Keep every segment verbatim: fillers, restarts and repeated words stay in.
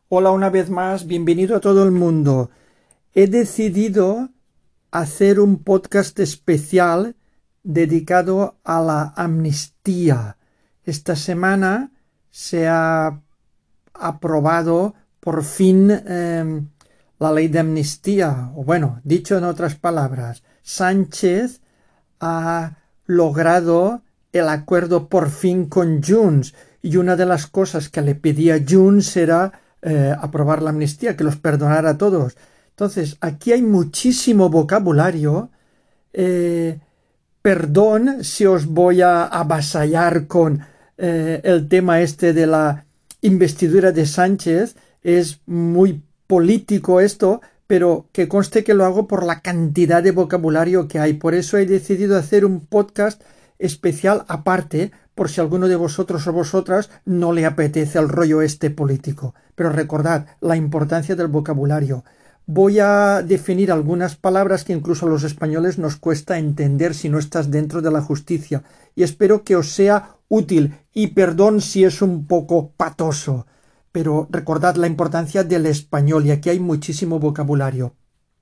Hola una vez más, bienvenido a todo el mundo. He decidido hacer un podcast especial dedicado a la amnistía. Esta semana se ha aprobado por fin eh, la ley de amnistía, o bueno, dicho en otras palabras, Sánchez ha logrado el acuerdo por fin con Junts, y una de las cosas que le pedía Junts era eh, aprobar la amnistía, que los perdonara a todos. Entonces, aquí hay muchísimo vocabulario. Eh, perdón si os voy a avasallar con eh, el tema este de la investidura de Sánchez. Es muy político esto, pero que conste que lo hago por la cantidad de vocabulario que hay. Por eso he decidido hacer un podcast especial aparte, por si alguno de vosotros o vosotras no le apetece el rollo este político. Pero recordad la importancia del vocabulario. Voy a definir algunas palabras que incluso a los españoles nos cuesta entender si no estás dentro de la justicia, y espero que os sea útil, y perdón si es un poco patoso, pero recordad la importancia del español, y aquí hay muchísimo vocabulario.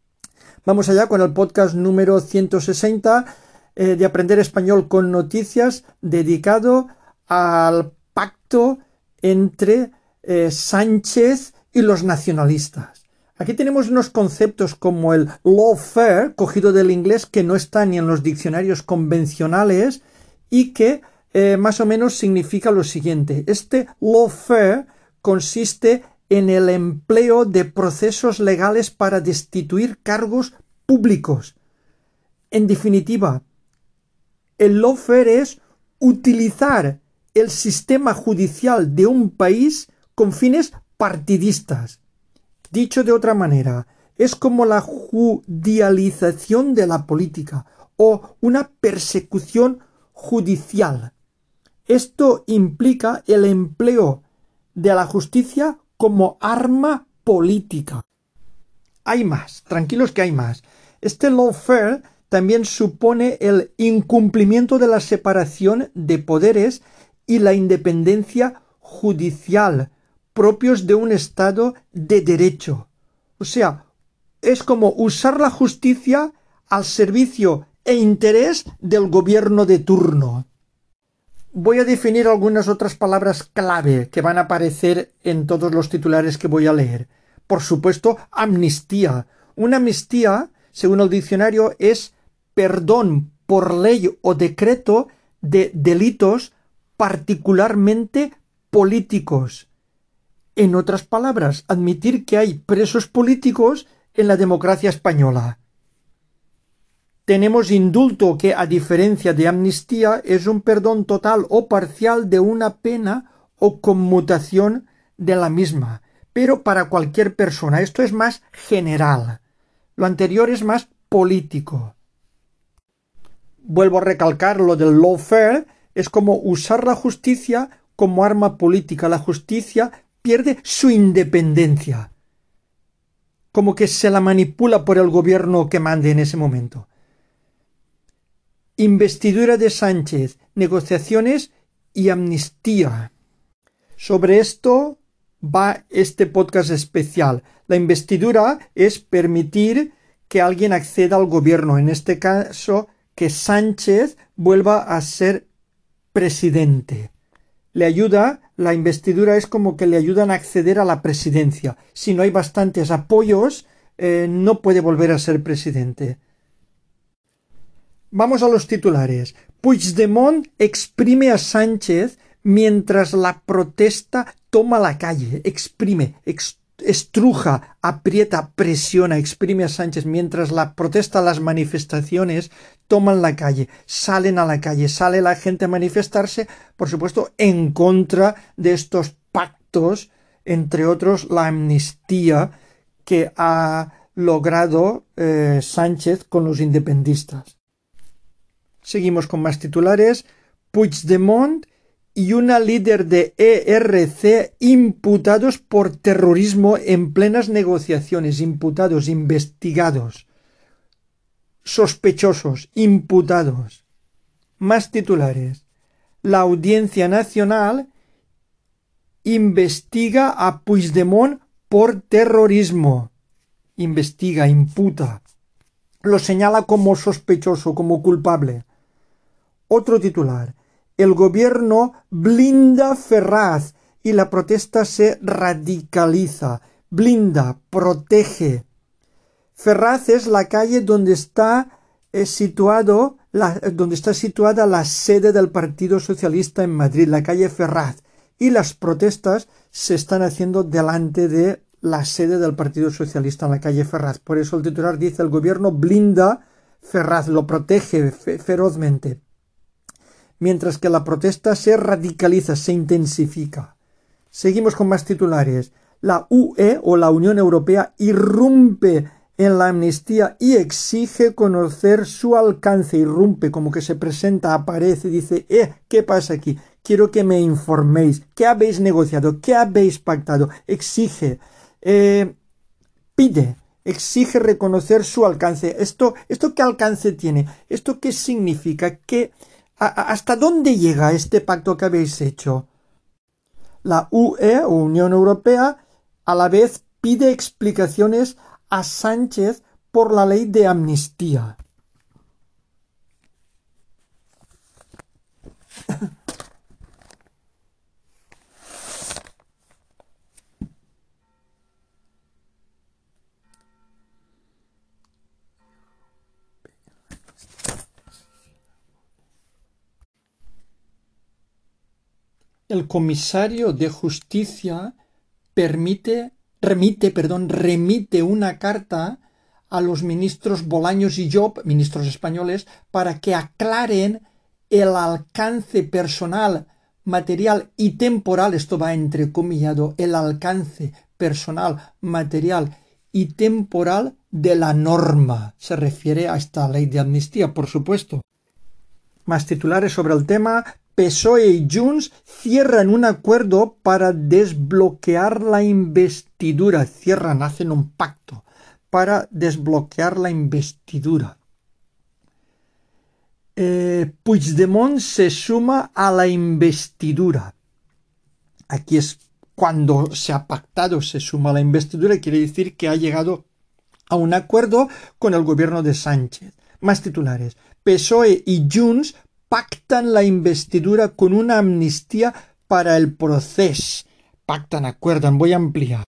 Vamos allá con el podcast número ciento sesenta eh, de Aprender Español con Noticias, dedicado al pacto entre eh, Sánchez y los nacionalistas. Aquí tenemos unos conceptos como el lawfare, cogido del inglés, que no está ni en los diccionarios convencionales y que eh, más o menos significa lo siguiente. Este lawfare consiste en el empleo de procesos legales para destituir cargos públicos. En definitiva, el lawfare es utilizar el sistema judicial de un país con fines partidistas. Dicho de otra manera, es como la judicialización de la política o una persecución judicial. Esto implica el empleo de la justicia como arma política. Hay más, tranquilos que hay más. Este lawfare también supone el incumplimiento de la separación de poderes y la independencia judicial propios de un Estado de derecho. O sea, es como usar la justicia al servicio e interés del gobierno de turno. Voy a definir algunas otras palabras clave que van a aparecer en todos los titulares que voy a leer. Por supuesto, amnistía. Una amnistía, según el diccionario, es perdón por ley o decreto de delitos particularmente políticos. En otras palabras, admitir que hay presos políticos en la democracia española. Tenemos indulto, que a diferencia de amnistía es un perdón total o parcial de una pena o conmutación de la misma, pero para cualquier persona. Esto es más general. Lo anterior es más político. Vuelvo a recalcar lo del lawfare, es como usar la justicia como arma política. La justicia pierde su independencia, como que se la manipula por el gobierno que mande en ese momento. Investidura de Sánchez, negociaciones y amnistía. Sobre esto va este podcast especial. La investidura es permitir que alguien acceda al gobierno, en este caso que Sánchez vuelva a ser presidente. Le ayuda, la investidura es como que le ayudan a acceder a la presidencia. Si no hay bastantes apoyos, eh, no puede volver a ser presidente. Vamos a los titulares. Puigdemont exprime a Sánchez mientras la protesta toma la calle. Exprime, ex, estruja, aprieta, presiona, exprime a Sánchez mientras la protesta, las manifestaciones toman la calle, salen a la calle, sale la gente a manifestarse, por supuesto, en contra de estos pactos, entre otros la amnistía que ha logrado eh, Sánchez con los independistas. Seguimos con más titulares. Puigdemont y una líder de E R C imputados por terrorismo en plenas negociaciones. Imputados, investigados. Sospechosos, imputados. Más titulares. La Audiencia Nacional investiga a Puigdemont por terrorismo. Investiga, imputa. Lo señala como sospechoso, como culpable. Otro titular. El gobierno blinda Ferraz y la protesta se radicaliza. Blinda, protege. Ferraz es la calle donde está eh, situado la, donde está situada la sede del Partido Socialista en Madrid, la calle Ferraz, y las protestas se están haciendo delante de la sede del Partido Socialista en la calle Ferraz. Por eso el titular dice: el gobierno blinda Ferraz, lo protege fe- ferozmente, mientras que la protesta se radicaliza, se intensifica. Seguimos con más titulares. La U E o la Unión Europea irrumpe en la amnistía y exige conocer su alcance. Irrumpe, como que se presenta, aparece y dice: eh, ¿qué pasa aquí? Quiero que me informéis. ¿Qué habéis negociado? ¿Qué habéis pactado? Exige, eh, pide, exige reconocer su alcance. ¿Esto, esto qué alcance tiene? ¿Esto qué significa? ¿Qué, a, a, ¿Hasta dónde llega este pacto que habéis hecho? La U E o Unión Europea a la vez pide explicaciones a Sánchez por la ley de amnistía. El comisario de Justicia permite, remite, perdón, remite una carta a los ministros Bolaños y Llop, ministros españoles, para que aclaren el alcance personal, material y temporal, esto va entrecomillado, el alcance personal, material y temporal de la norma. Se refiere a esta ley de amnistía, por supuesto. Más titulares sobre el tema. P S O E y Junts cierran un acuerdo para desbloquear la investidura. Cierran, hacen un pacto para desbloquear la investidura. Eh, Puigdemont se suma a la investidura. Aquí es cuando se ha pactado, se suma a la investidura, quiere decir que ha llegado a un acuerdo con el gobierno de Sánchez. Más titulares. P S O E y Junts pactan la investidura con una amnistía para el proceso. Pactan, acuerdan, voy a ampliar.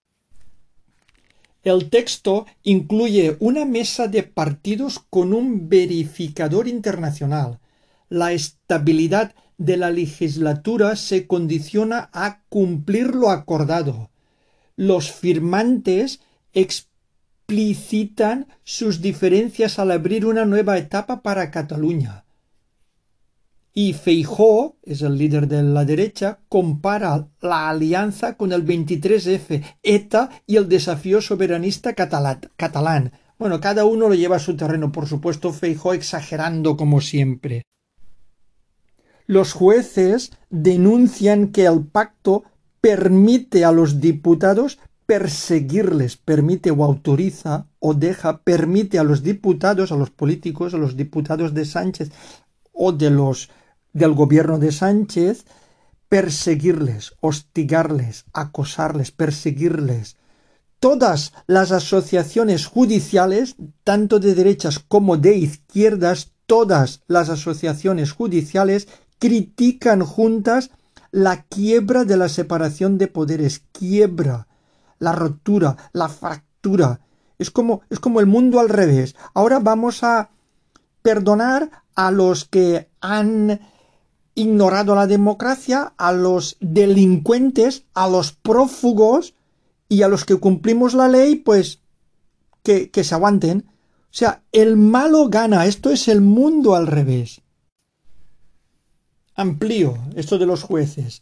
El texto incluye una mesa de partidos con un verificador internacional. La estabilidad de la legislatura se condiciona a cumplir lo acordado. Los firmantes explicitan sus diferencias al abrir una nueva etapa para Cataluña. Y Feijóo, es el líder de la derecha, compara la alianza con el veintitrés efe, ETA y el desafío soberanista catalán. Bueno, cada uno lo lleva a su terreno, por supuesto, Feijóo exagerando como siempre. Los jueces denuncian que el pacto permite a los diputados perseguirles, permite o autoriza o deja, permite a los diputados, a los políticos, a los diputados de Sánchez o de los del gobierno de Sánchez, perseguirles, hostigarles, acosarles, perseguirles. Todas las asociaciones judiciales, tanto de derechas como de izquierdas, todas las asociaciones judiciales critican juntas la quiebra de la separación de poderes, quiebra, la rotura, la fractura. Es como, es como el mundo al revés. Ahora vamos a perdonar a los que han ignorado la democracia, a los delincuentes, a los prófugos, y a los que cumplimos la ley, pues que, que se aguanten. O sea, el malo gana. Esto es el mundo al revés. Amplío esto de los jueces.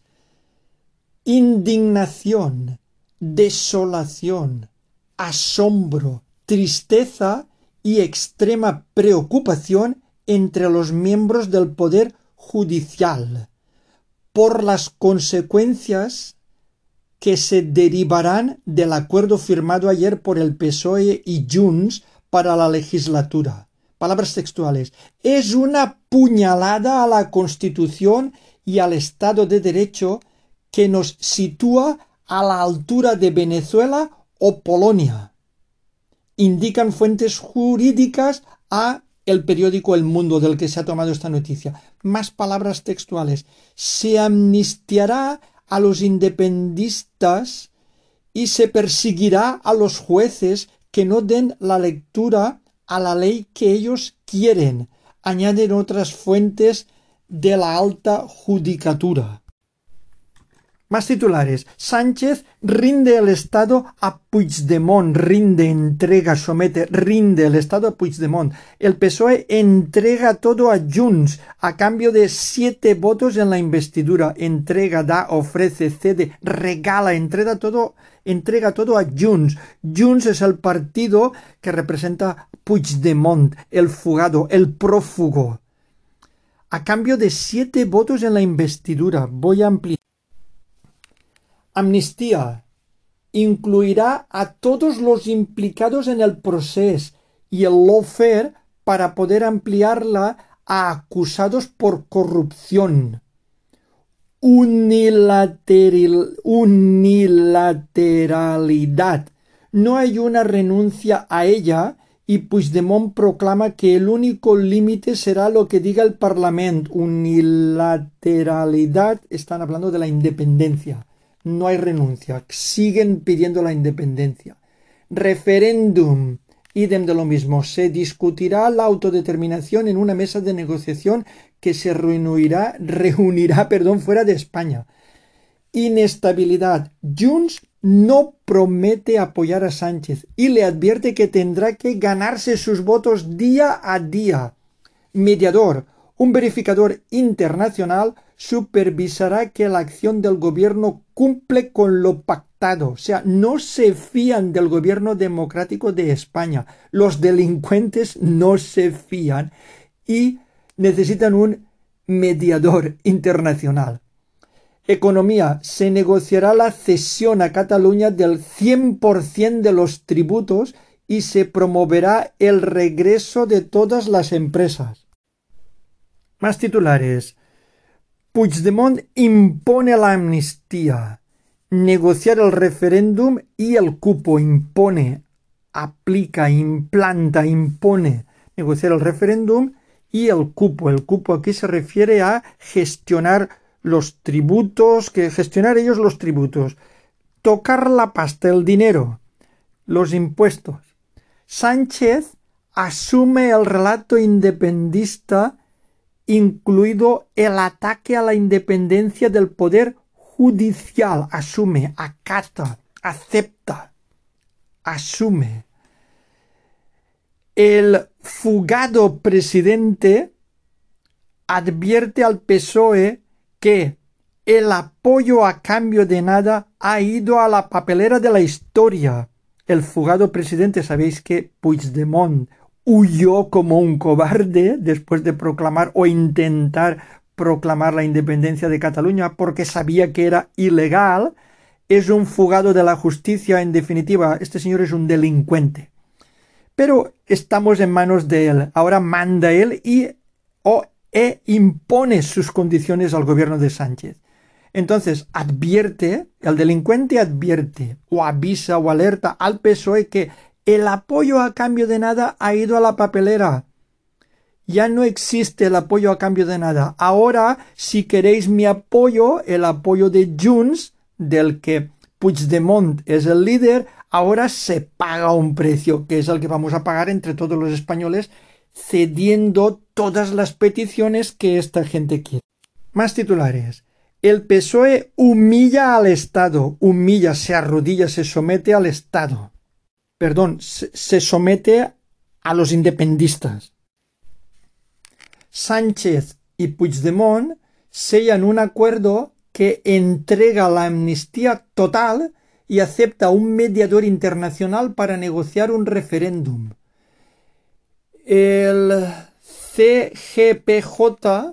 Indignación, desolación, asombro, tristeza y extrema preocupación entre los miembros del Poder Judicial por las consecuencias que se derivarán del acuerdo firmado ayer por el P S O E y Junts para la legislatura. Palabras textuales. Es una puñalada a la Constitución y al Estado de Derecho que nos sitúa a la altura de Venezuela o Polonia. Indican fuentes jurídicas a el periódico El Mundo del que se ha tomado esta noticia. Más palabras textuales. Se amnistiará a los independistas y se perseguirá a los jueces que no den la lectura a la ley que ellos quieren. Añaden otras fuentes de la alta judicatura. Más titulares. Sánchez rinde el Estado a Puigdemont. Rinde, entrega, somete, rinde el Estado a Puigdemont. El P S O E entrega todo a Junts a cambio de siete votos en la investidura. Entrega, da, ofrece, cede, regala, entrega todo, entrega todo a Junts. Junts es el partido que representa Puigdemont, el fugado, el prófugo. A cambio de siete votos en la investidura. Voy a ampliar. Amnistía incluirá a todos los implicados en el proceso y el lawfare para poder ampliarla a acusados por corrupción. Unilateral, unilateralidad. No hay una renuncia a ella y Puigdemont proclama que el único límite será lo que diga el Parlamento. Unilateralidad, están hablando de la independencia. No hay renuncia, siguen pidiendo la independencia. Referéndum, idem de lo mismo, se discutirá la autodeterminación en una mesa de negociación que se reunirá, reunirá perdón, fuera de España. Inestabilidad, Junts no promete apoyar a Sánchez y le advierte que tendrá que ganarse sus votos día a día. Mediador, un verificador internacional supervisará que la acción del gobierno cumple con lo pactado. O sea, no se fían del gobierno democrático de España. Los delincuentes no se fían y necesitan un mediador internacional. Economía. Se negociará la cesión a Cataluña del cien por ciento de los tributos y se promoverá el regreso de todas las empresas. Más titulares. Puigdemont impone la amnistía, negociar el referéndum y el cupo. Impone, aplica, implanta, impone. Negociar el referéndum y el cupo. El cupo aquí se refiere a gestionar los tributos, que gestionar ellos los tributos. Tocar la pasta, el dinero, los impuestos. Sánchez asume el relato independentista, incluido el ataque a la independencia del poder judicial. Asume, acata, acepta, asume. El fugado presidente advierte al P S O E que el apoyo a cambio de nada ha ido a la papelera de la historia. El fugado presidente, sabéis que Puigdemont huyó como un cobarde después de proclamar o intentar proclamar la independencia de Cataluña porque sabía que era ilegal. Es un fugado de la justicia, en definitiva, este señor es un delincuente. Pero estamos en manos de él. Ahora manda él y o e impone sus condiciones al gobierno de Sánchez. Entonces advierte, el delincuente advierte o avisa o alerta al P S O E que el apoyo a cambio de nada ha ido a la papelera. Ya no existe el apoyo a cambio de nada. Ahora, si queréis mi apoyo, el apoyo de Junts, del que Puigdemont es el líder, ahora se paga un precio, que es el que vamos a pagar entre todos los españoles, cediendo todas las peticiones que esta gente quiere. Más titulares. El P S O E humilla al Estado, humilla, se arrodilla, se somete al Estado. Perdón, se, se somete a los independistas. Sánchez y Puigdemont sellan un acuerdo que entrega la amnistía total y acepta un mediador internacional para negociar un referéndum. El C G P J,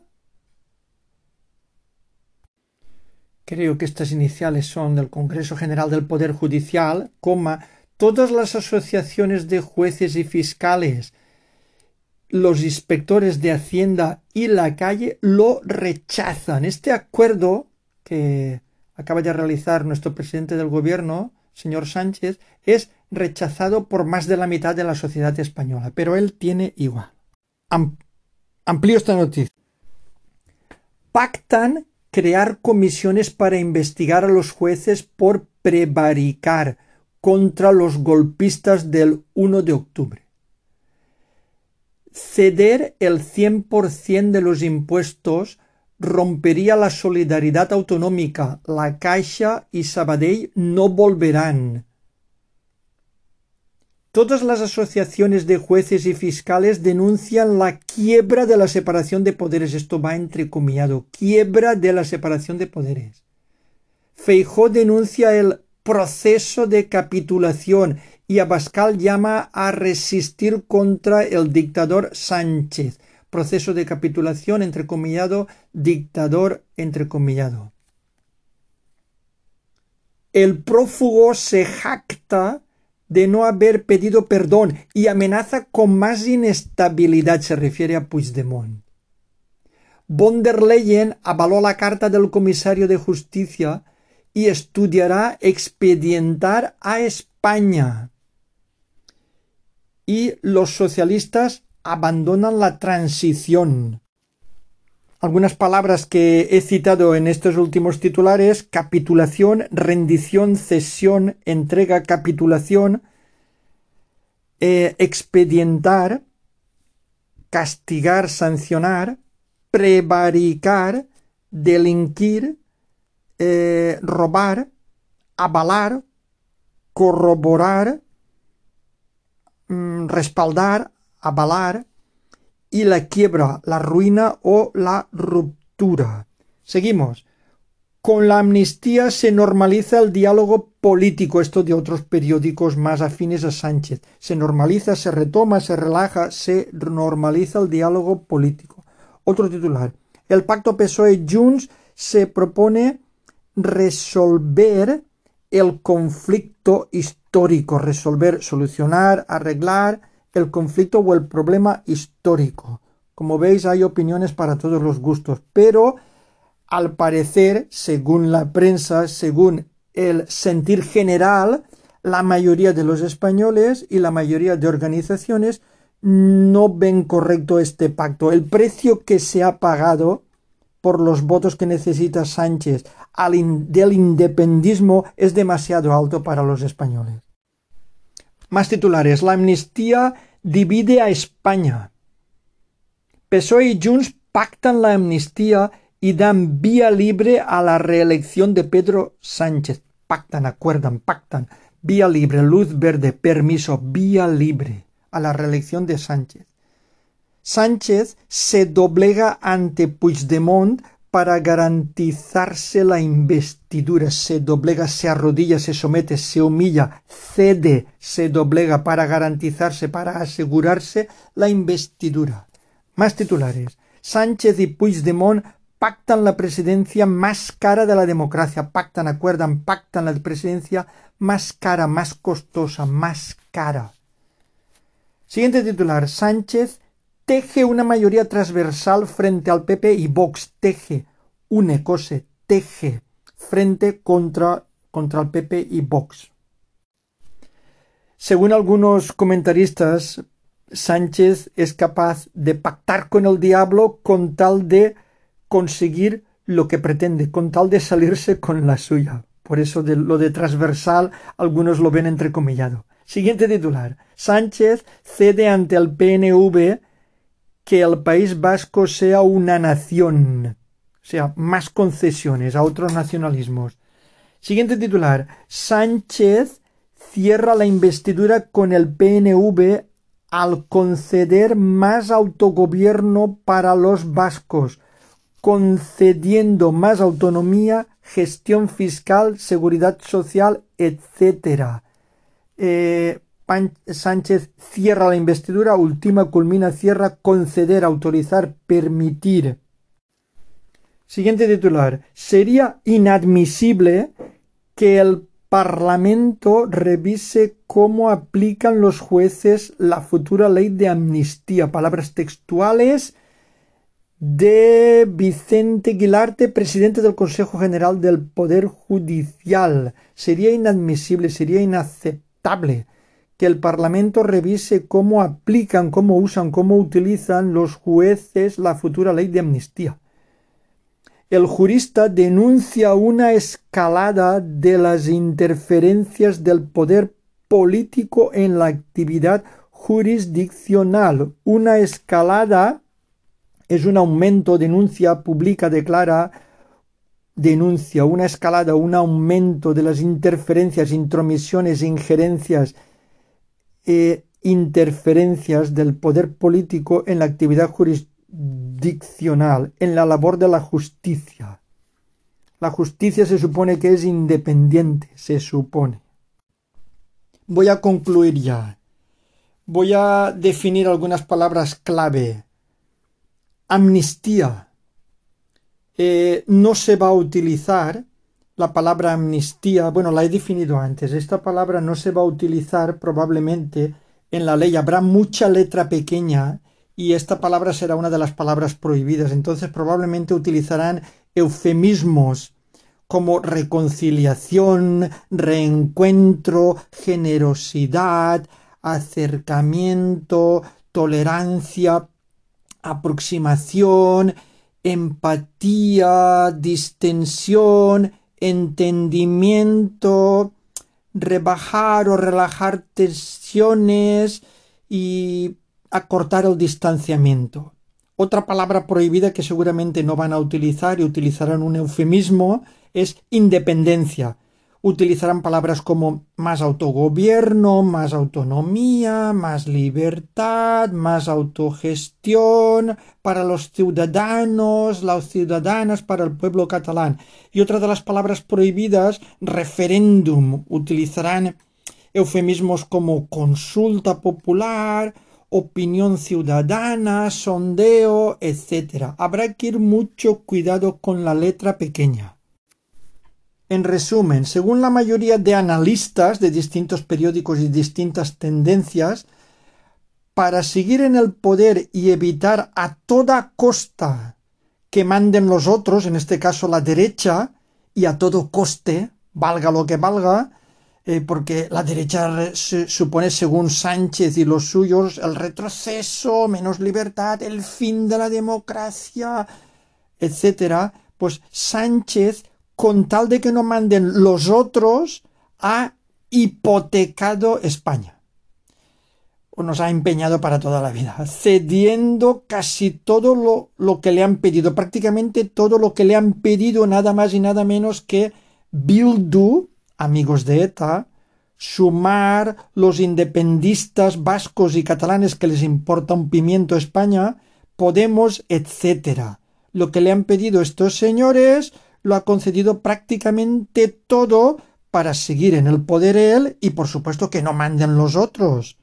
creo que estas iniciales son del Congreso General del Poder Judicial, coma, todas las asociaciones de jueces y fiscales, los inspectores de Hacienda y la calle lo rechazan. Este acuerdo que acaba de realizar nuestro presidente del gobierno, señor Sánchez, es rechazado por más de la mitad de la sociedad española, pero él tiene igual. Am- amplío esta noticia. Pactan crear comisiones para investigar a los jueces por prevaricar contra los golpistas del uno de octubre. Ceder el cien por ciento de los impuestos rompería la solidaridad autonómica. La Caixa y Sabadell no volverán. Todas las asociaciones de jueces y fiscales denuncian la quiebra de la separación de poderes. Esto va entrecomillado. Quiebra de la separación de poderes. Feijóo denuncia el proceso de capitulación y Abascal llama a resistir contra el dictador Sánchez. Proceso de capitulación, entrecomillado, dictador, entrecomillado. El prófugo se jacta de no haber pedido perdón y amenaza con más inestabilidad, se refiere a Puigdemont. Von der Leyen avaló la carta del comisario de justicia y estudiará expedientar a España. Y los socialistas abandonan la transición. Algunas palabras que he citado en estos últimos titulares: capitulación, rendición, cesión, entrega, capitulación, eh, expedientar, castigar, sancionar, prevaricar, delinquir, eh, robar, avalar, corroborar, mm, respaldar, avalar, y la quiebra, la ruina o la ruptura. Seguimos. Con la amnistía se normaliza el diálogo político. Esto de otros periódicos más afines a Sánchez. Se normaliza, se retoma, se relaja, se normaliza el diálogo político. Otro titular. El pacto P S O E-Junts se propone resolver el conflicto histórico. Resolver, solucionar, arreglar el conflicto o el problema histórico. Como veis, hay opiniones para todos los gustos, pero al parecer, según la prensa, según el sentir general, la mayoría de los españoles y la mayoría de organizaciones no ven correcto este pacto. El precio que se ha pagado por los votos que necesita Sánchez al in- del independismo es demasiado alto para los españoles. Más titulares. La amnistía divide a España. P S O E y Junts pactan la amnistía y dan vía libre a la reelección de Pedro Sánchez. Pactan, acuerdan, pactan. Vía libre, luz verde, permiso, vía libre a la reelección de Sánchez. Sánchez se doblega ante Puigdemont para garantizarse la investidura. Se doblega, se arrodilla, se somete, se humilla, cede, se doblega para garantizarse, para asegurarse la investidura. Más titulares. Sánchez y Puigdemont pactan la presidencia más cara de la democracia. Pactan, acuerdan, pactan la presidencia más cara, más costosa, más cara. Siguiente titular. Sánchez teje una mayoría transversal frente al P P y Vox. Teje, une, cose, teje, frente contra, contra el P P y Vox. Según algunos comentaristas, Sánchez es capaz de pactar con el diablo con tal de conseguir lo que pretende, con tal de salirse con la suya. Por eso de lo de transversal algunos lo ven entrecomillado. Siguiente titular. Sánchez cede ante el P N V que el País Vasco sea una nación, o sea, más concesiones a otros nacionalismos. Siguiente titular. Sánchez cierra la investidura con el P N V al conceder más autogobierno para los vascos, concediendo más autonomía, gestión fiscal, seguridad social, etcétera. Eh, Sánchez cierra la investidura, ultima, culmina, cierra, conceder, autorizar, permitir. Siguiente titular. Sería inadmisible que el Parlamento revise cómo aplican los jueces la futura ley de amnistía. Palabras textuales de Vicente Guilarte, presidente del Consejo General del Poder Judicial. Sería inadmisible, sería inaceptable que el Parlamento revise cómo aplican, cómo usan, cómo utilizan los jueces la futura ley de amnistía. El jurista denuncia una escalada de las interferencias del poder político en la actividad jurisdiccional. Una escalada es un aumento, denuncia, publica, declara, denuncia, una escalada, un aumento de las interferencias, intromisiones, injerencias, e interferencias del poder político en la actividad jurisdiccional, en la labor de la justicia. La justicia se supone que es independiente, se supone. Voy a concluir ya. Voy a definir algunas palabras clave. Amnistía. Eh, no se va a utilizar la palabra amnistía, bueno, la he definido antes. Esta palabra no se va a utilizar probablemente en la ley. Habrá mucha letra pequeña y esta palabra será una de las palabras prohibidas. Entonces probablemente utilizarán eufemismos como reconciliación, reencuentro, generosidad, acercamiento, tolerancia, aproximación, empatía, distensión, entendimiento, rebajar o relajar tensiones y acortar el distanciamiento. Otra palabra prohibida que seguramente no van a utilizar y utilizarán un eufemismo es independencia. Utilizarán palabras como más autogobierno, más autonomía, más libertad, más autogestión para los ciudadanos, las ciudadanas, para el pueblo catalán. Y otra de las palabras prohibidas, referéndum. Utilizarán eufemismos como consulta popular, opinión ciudadana, sondeo, etcétera. Habrá que ir mucho cuidado con la letra pequeña. En resumen, según la mayoría de analistas de distintos periódicos y distintas tendencias, para seguir en el poder y evitar a toda costa que manden los otros, en este caso la derecha, y a todo coste, valga lo que valga, eh, porque la derecha se supone, según Sánchez y los suyos, el retroceso, menos libertad, el fin de la democracia, etcétera, pues Sánchez, con tal de que no manden los otros, ha hipotecado España. O nos ha empeñado para toda la vida, cediendo casi todo lo, lo que le han pedido, prácticamente todo lo que le han pedido, nada más y nada menos que Bildu, amigos de ETA, Sumar, los independistas vascos y catalanes que les importa un pimiento España, Podemos, etcétera. Lo que le han pedido estos señores lo ha concedido prácticamente todo para seguir en el poder él y por supuesto que no manden los otros.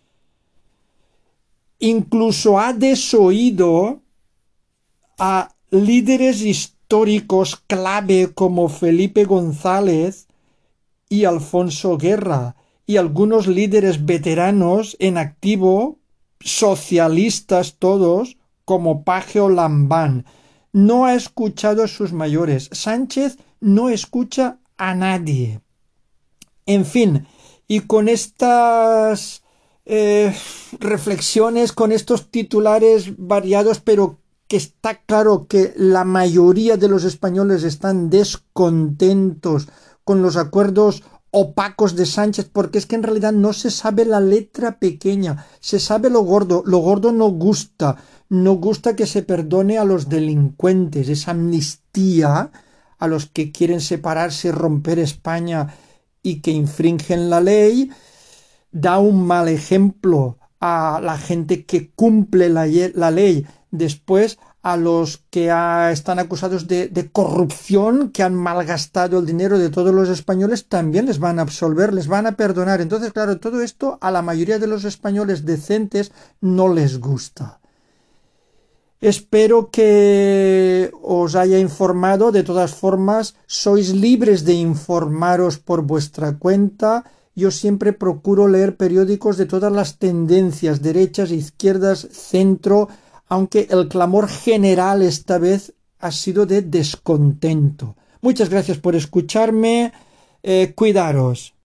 Incluso ha desoído a líderes históricos clave como Felipe González y Alfonso Guerra y algunos líderes veteranos en activo, socialistas todos, como Paje o Lambán. No ha escuchado a sus mayores. Sánchez no escucha a nadie. En fin, y con estas eh, reflexiones, con estos titulares variados, pero que está claro que la mayoría de los españoles están descontentos con los acuerdos opacos de Sánchez, porque es que en realidad no se sabe la letra pequeña, se sabe lo gordo, lo gordo no gusta. No gusta que se perdone a los delincuentes, esa amnistía a los que quieren separarse, romper España y que infringen la ley, da un mal ejemplo a la gente que cumple la, la ley. Después a los que a, están acusados de, de corrupción, que han malgastado el dinero de todos los españoles, también les van a absolver, les van a perdonar. Entonces, claro, todo esto a la mayoría de los españoles decentes no les gusta. Espero que os haya informado. De todas formas, sois libres de informaros por vuestra cuenta. Yo siempre procuro leer periódicos de todas las tendencias, derechas, izquierdas, centro, aunque el clamor general esta vez ha sido de descontento. Muchas gracias por escucharme. Eh, cuidaros.